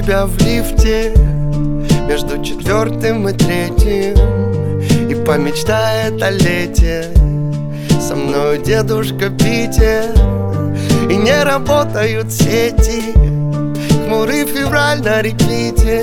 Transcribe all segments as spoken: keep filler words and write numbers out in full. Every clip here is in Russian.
тебя в лифте между четвертым и третьим, и помечтает о лете со мною дедушка Питер. И не работают сети, хмурый февраль на репите,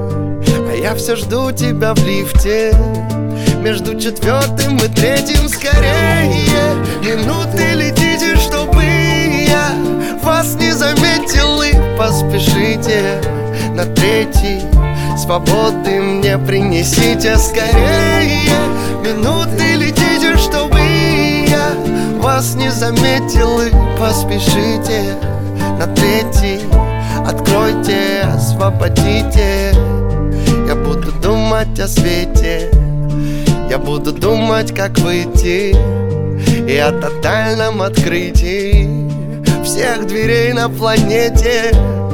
а я все жду тебя в лифте между четвертым и третьим. Скорее, минуты летите, чтобы я вас не заметил, и поспешите на третий. Свободы мне принесите скорее, минуты летите, чтобы я вас не заметил, и поспешите на третий. Откройте, освободите. Я буду думать о свете, я буду думать, как выйти, и о тотальном открытии всех дверей на планете.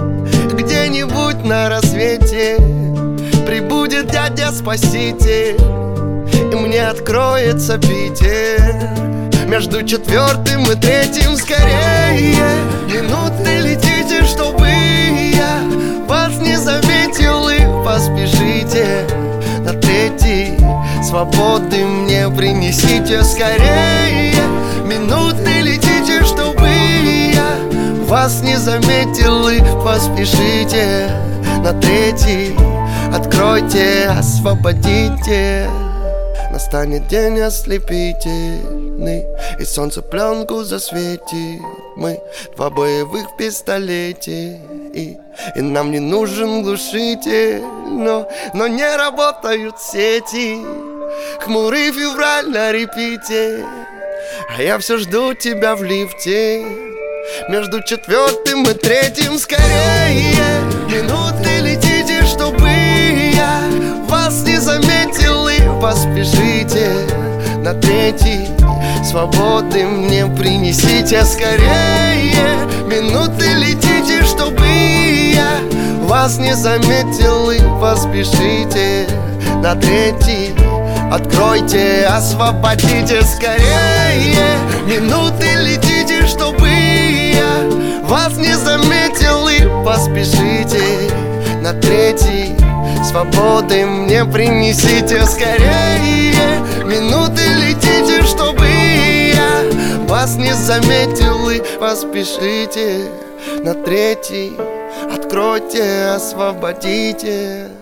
Где-нибудь на рассвете прибудет дядя-спаситель, и мне откроется Питер между четвертым и третьим. Скорее, минуты летите, чтобы я вас не заметил, и поспешите на третий. Свободы мне принесите скорее, минуты летите, чтобы я вас не заметил, и поспешите на третий. Откройте, освободите. Настанет день ослепительный, и солнце пленку засветит. Мы два боевых в пистолете, и, и нам не нужен глушитель. Но, но не работают сети, хмурый февраль на репите, а я все жду тебя в лифте между четвертым и третьим. Скорее, минуты летите, чтобы я вас не заметил, и поспешите на третий. Свободы мне принесите скорее, минуты летите, чтобы я вас не заметил, и поспешите на третий. Откройте, освободите скорее, минуты летите, чтобы я вас не заметил, и поспешите на третий. Свободы мне принесите скорее, минуты летите, чтобы я вас не заметил, и поспешите на третий. Откройте, освободите.